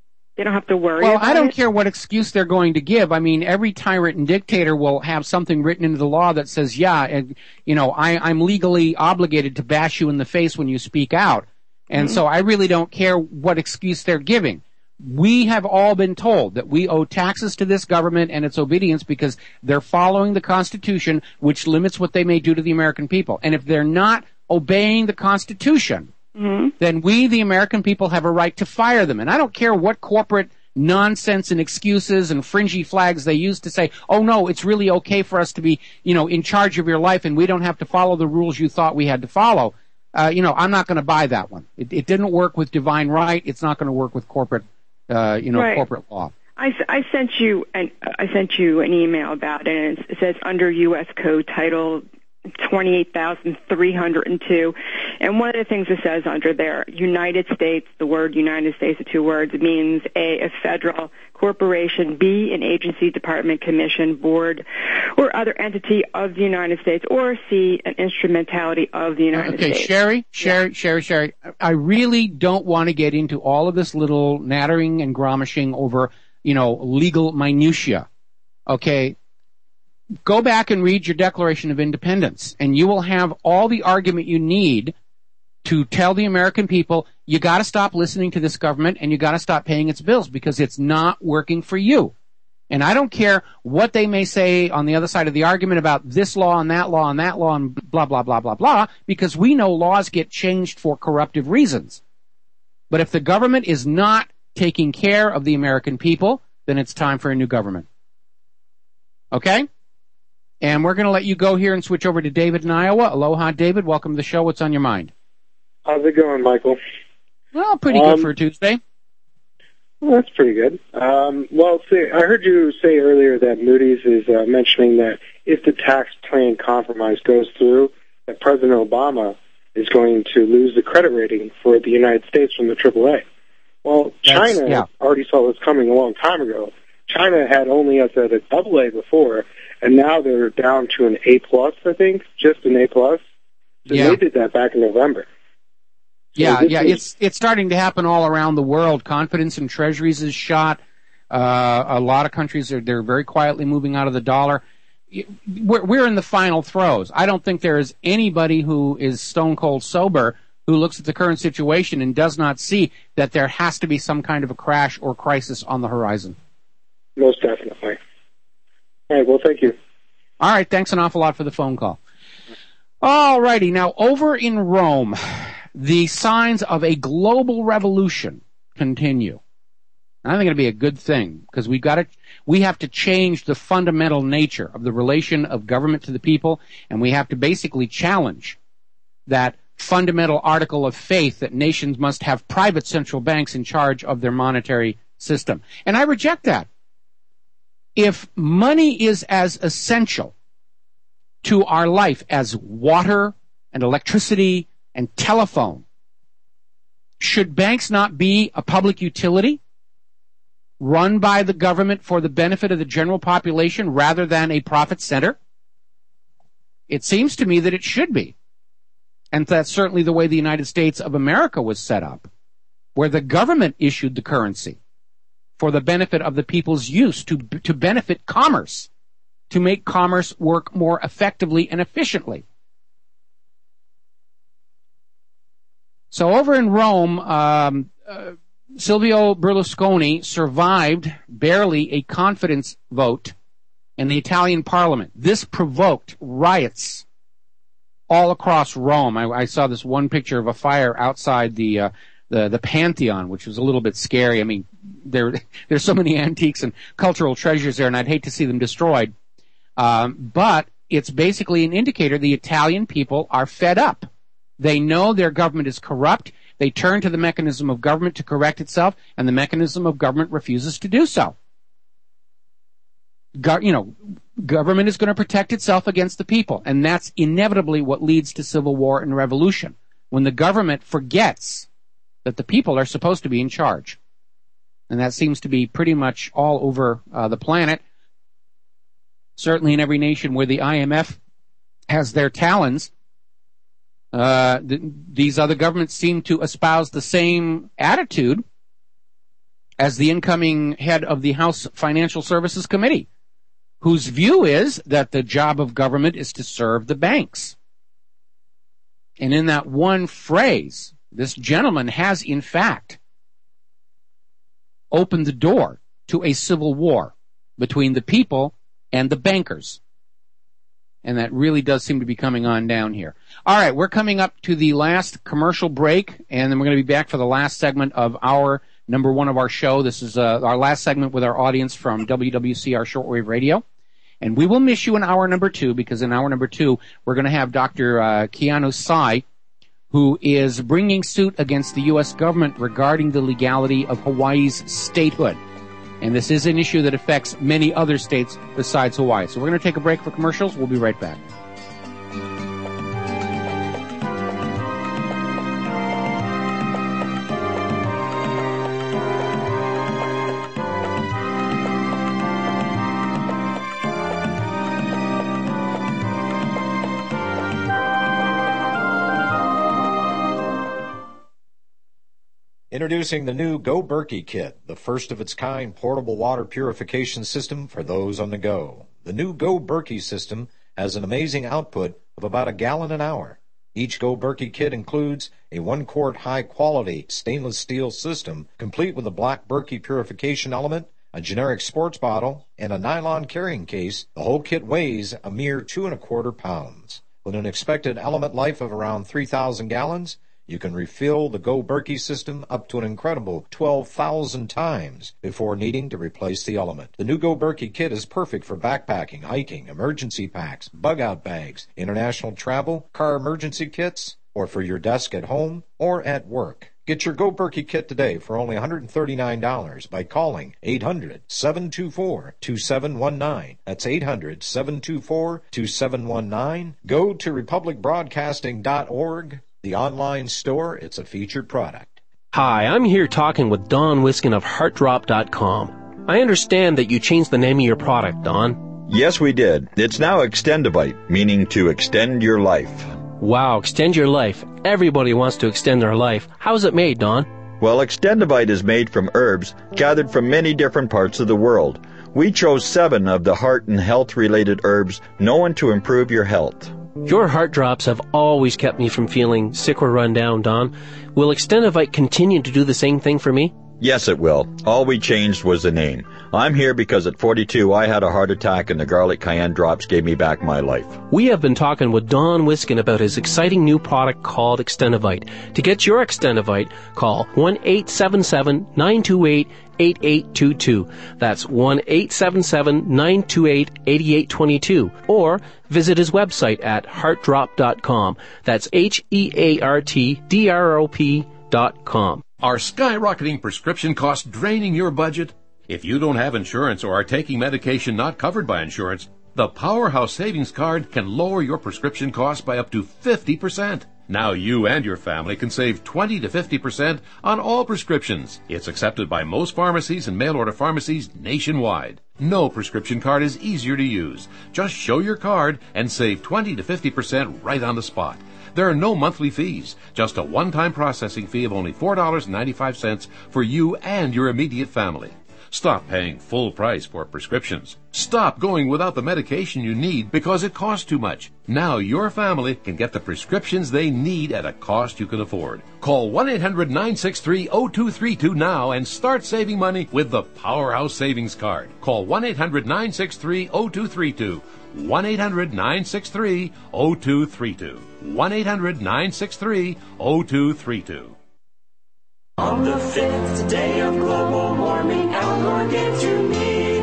They don't have to worry Well, about I don't it. care what excuse they're going to give. I mean, every tyrant and dictator will have something written into the law that says, yeah, and, you know, I, I'm legally obligated to bash you in the face when you speak out. And Mm-hmm. so I really don't care what excuse they're giving. We have all been told that we owe taxes to this government and its obedience because they're following the Constitution, which limits what they may do to the American people. And if they're not obeying the Constitution, Mm-hmm. then we, the American people, have a right to fire them. And I don't care what corporate nonsense and excuses and fringy flags they use to say, oh no, it's really okay for us to be, you know, in charge of your life and we don't have to follow the rules you thought we had to follow. Uh, you know, I'm not going to buy that one. It, it didn't work with divine right. It's not going to work with corporate, uh, you know, Right. corporate law. I, s- I sent you an I sent you an email about it, and it says under U S Code Title twenty-eight thousand three hundred two, and one of the things it says under there, United States, the word United States, the two words, means A, a federal corporation, B, an agency, department, commission, board, or other entity of the United States, or C, an instrumentality of the United Okay, States. Sherry, Sherry, Sherry, Sherry, I really don't want to get into all of this little nattering and gromishing over, you know, legal minutia. Okay? Go back and read your Declaration of Independence, and you will have all the argument you need to tell the American people, you got to stop listening to this government and you got to stop paying its bills because it's not working for you. And I don't care what they may say on the other side of the argument about this law and that law and that law and blah, blah, blah, blah, blah, because we know laws get changed for corruptive reasons. But if the government is not taking care of the American people, then it's time for a new government. Okay? And we're going to let you go here and switch over to David in Iowa. Aloha, David. Welcome to the show. What's on your mind? How's it going, Michael? Well, pretty Um, good for a Tuesday. Well, that's pretty good. Um, well, see, I heard you say earlier that Moody's is uh, mentioning that if the tax plan compromise goes through, that President Obama is going to lose the credit rating for the United States from the triple A. Well, That's- China yeah. already saw this coming a long time ago. China had only us at a double A before, and now they're down to an A plus, I think, just an A plus. So Yeah. they did that back in November. So Yeah, this yeah, is- it's it's starting to happen all around the world. Confidence in treasuries is shot. Uh, a lot of countries are they're very quietly moving out of the dollar. We're we're in the final throes. I don't think there is anybody who is stone cold sober who looks at the current situation and does not see that there has to be some kind of a crash or crisis on the horizon. Most definitely. All right, well, thank you. All right, thanks an awful lot for the phone call. All righty, now over in Rome, the signs of a global revolution continue. I think it'll be a good thing because we got to, we have to change the fundamental nature of the relation of government to the people, and we have to basically challenge that fundamental article of faith that nations must have private central banks in charge of their monetary system. And I reject that. If money is as essential to our life as water and electricity and telephone, should banks not be a public utility run by the government for the benefit of the general population rather than a profit center? It seems to me that it should be. And that's certainly the way the United States of America was set up, where the government issued the currency for the benefit of the people's use, to to benefit commerce, to make commerce work more effectively and efficiently. So over in Rome, um, uh, Silvio Berlusconi survived barely a confidence vote in the Italian parliament. This provoked riots all across Rome. I, I saw this one picture of a fire outside the uh, the the Pantheon, which was a little bit scary. I mean, there there's so many antiques and cultural treasures there, and I'd hate to see them destroyed. Um, but it's basically an indicator the Italian people are fed up. They know their government is corrupt. They turn to the mechanism of government to correct itself, and the mechanism of government refuses to do so. Go, you know, government is going to protect itself against the people, and that's inevitably what leads to civil war and revolution, when the government forgets that the people are supposed to be in charge. And that seems to be pretty much all over uh, the planet, certainly in every nation where the I M F has their talons. Uh, th- these other governments seem to espouse the same attitude, as the incoming head of the House Financial Services Committee, whose view is that the job of government is to serve the banks. And in that one phrase, this gentleman has, in fact, opened the door to a civil war between the people and the bankers. And that really does seem to be coming on down here. All right, we're coming up to the last commercial break, and then we're going to be back for the last segment of our number one of our show. This is uh, our last segment with our audience from W W C R Shortwave Radio. And we will miss you in hour number two, because in hour number two, we're going to have Doctor Uh, Keanu Tsai, who is bringing suit against the U S government regarding the legality of Hawaii's statehood. And this is an issue that affects many other states besides Hawaii. So we're going to take a break for commercials. We'll be right back. Introducing the new Go Berkey Kit, the first of its kind portable water purification system for those on the go. The new Go Berkey system has an amazing output of about a gallon an hour. Each Go Berkey kit includes a one-quart high-quality stainless steel system, complete with a black Berkey purification element, a generic sports bottle, and a nylon carrying case. The whole kit weighs a mere two and a quarter pounds. With an expected element life of around three thousand gallons, you can refill the Go Berkey system up to an incredible twelve thousand times before needing to replace the element. The new Go Berkey kit is perfect for backpacking, hiking, emergency packs, bug-out bags, international travel, car emergency kits, or for your desk at home or at work. Get your Go Berkey kit today for only one hundred thirty-nine dollars by calling eight hundred, seven two four, two seven one nine. That's eight hundred, seven two four, two seven one nine. Go to republic broadcasting dot org. The online store, it's a featured product. Hi, I'm here talking with Don Wiskin of heart drop dot com. I understand that you changed the name of your product, Don. Yes, we did. It's now Extendivite, meaning to extend your life. Wow, extend your life. Everybody wants to extend their life. How's it made, Don? Well, Extendivite is made from herbs gathered from many different parts of the world. We chose seven of the heart and health-related herbs known to improve your health. Your heart drops have always kept me from feeling sick or run down, Don. Will Extendivite continue to do the same thing for me? Yes, it will. All we changed was the name. I'm here because at forty-two I had a heart attack and the garlic cayenne drops gave me back my life. We have been talking with Don Wiskin about his exciting new product called Extendivite. To get your Extendivite, call one eight seven seven, nine two eight, eight eight two two. That's one eight seven seven, nine two eight, eight eight two two. Or visit his website at heart drop dot com. That's H E A R T D R O P dot com. Are skyrocketing prescription costs draining your budget? If you don't have insurance or are taking medication not covered by insurance, the Powerhouse Savings Card can lower your prescription costs by up to fifty percent. Now you and your family can save twenty to fifty percent on all prescriptions. It's accepted by most pharmacies and mail-order pharmacies nationwide. No prescription card is easier to use. Just show your card and save twenty to fifty percent right on the spot. There are no monthly fees, just a one-time processing fee of only four dollars and ninety-five cents for you and your immediate family. Stop paying full price for prescriptions. Stop going without the medication you need because it costs too much. Now your family can get the prescriptions they need at a cost you can afford. Call one eight hundred, nine six three, zero two three two now and start saving money with the Powerhouse Savings Card. Call one eight hundred, nine six three, zero two three two. one eight hundred, nine six three, zero two three two. one eight hundred, nine six three, zero two three two. On the fifth day of global warming, Al Gore gave to me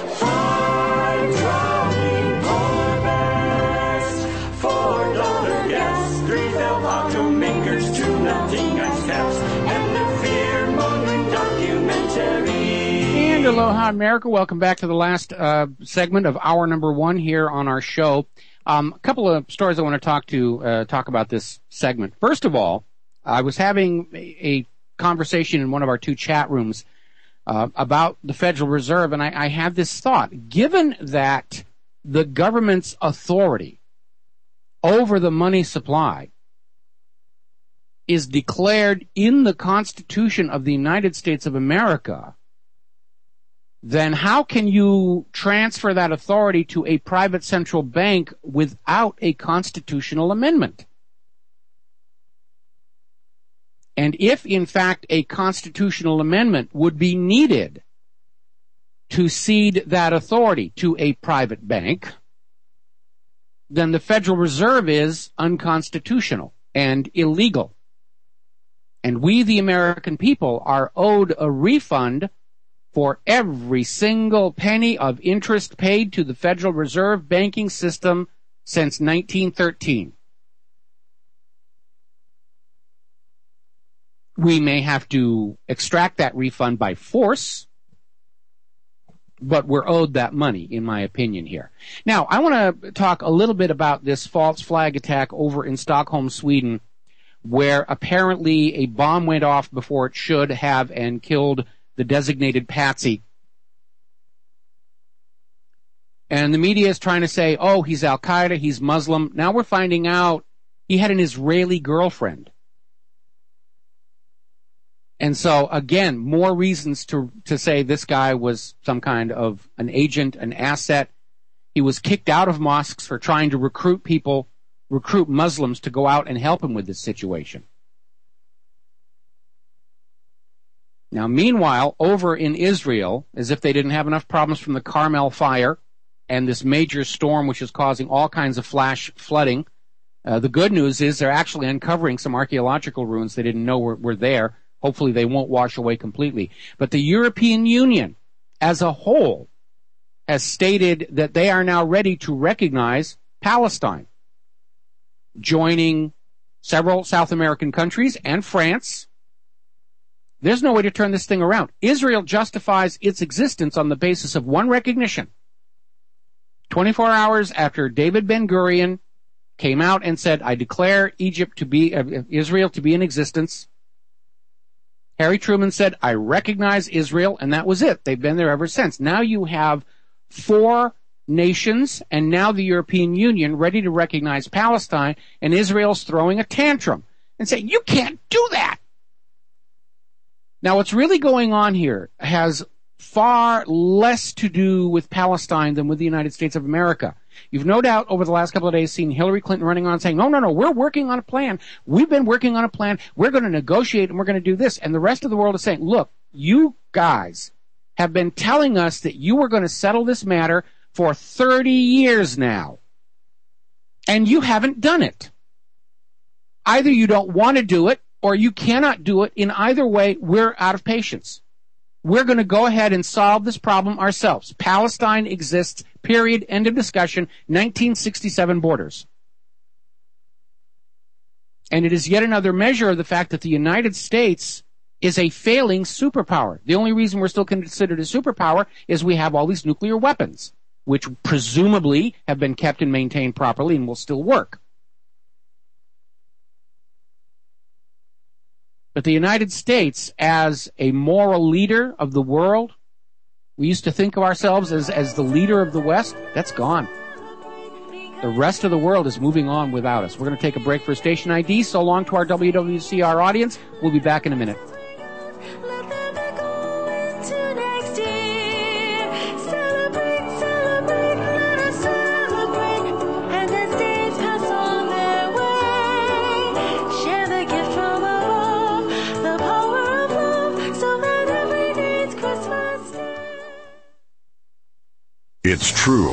five drowning polar bears, four dollar gas, three failed automakers, two melting ice caps, and a fear-mongering documentary. And aloha, America. Welcome back to the last uh, segment of hour number one here on our show. Um, a couple of stories I want to talk to uh, talk about this segment. First of all, I was having a, a conversation in one of our two chat rooms uh, about the Federal Reserve, and I, I had this thought. Given that the government's authority over the money supply is declared in the Constitution of the United States of America, then how can you transfer that authority to a private central bank without a constitutional amendment? And if, in fact, a constitutional amendment would be needed to cede that authority to a private bank, then the Federal Reserve is unconstitutional and illegal. And we, the American people, are owed a refund for every single penny of interest paid to the Federal Reserve banking system since nineteen thirteen. We may have to extract that refund by force, but we're owed that money, in my opinion, here. Now, I want to talk a little bit about this false flag attack over in Stockholm, Sweden, where apparently a bomb went off before it should have and killed the designated patsy. And the media is trying to say, oh, he's Al-Qaeda, he's Muslim. Now we're finding out he had an Israeli girlfriend. And so, again, more reasons to to say this guy was some kind of an agent, an asset. He was kicked out of mosques for trying to recruit people, recruit Muslims to go out and help him with this situation. Now, meanwhile, over in Israel, as if they didn't have enough problems from the Carmel fire and this major storm which is causing all kinds of flash flooding, uh, the good news is they're actually uncovering some archaeological ruins they didn't know were, were there. Hopefully they won't wash away completely. But the European Union as a whole has stated that they are now ready to recognize Palestine, joining several South American countries and France. There's no way to turn this thing around. Israel justifies its existence on the basis of one recognition. twenty-four hours after David Ben-Gurion came out and said, I declare Egypt to be, uh, Israel to be in existence, Harry Truman said, I recognize Israel, and that was it. They've been there ever since. Now you have four nations, and now the European Union ready to recognize Palestine, and Israel's throwing a tantrum and saying, you can't do that. Now, what's really going on here has far less to do with Palestine than with the United States of America. You've no doubt over the last couple of days seen Hillary Clinton running on saying, no, no, no, we're working on a plan. We've been working on a plan. We're going to negotiate and we're going to do this. And the rest of the world is saying, look, you guys have been telling us that you were going to settle this matter for thirty years now. And you haven't done it. Either you don't want to do it or you cannot do it. In either way, we're out of patience. We're going to go ahead and solve this problem ourselves. Palestine exists, period, end of discussion, nineteen sixty-seven borders. And it is yet another measure of the fact that the United States is a failing superpower. The only reason we're still considered a superpower is we have all these nuclear weapons, which presumably have been kept and maintained properly and will still work. But the United States, as a moral leader of the world, we used to think of ourselves as, as the leader of the West. That's gone. The rest of the world is moving on without us. We're going to take a break for station I D. So long to our W W C R audience. We'll be back in a minute. It's true.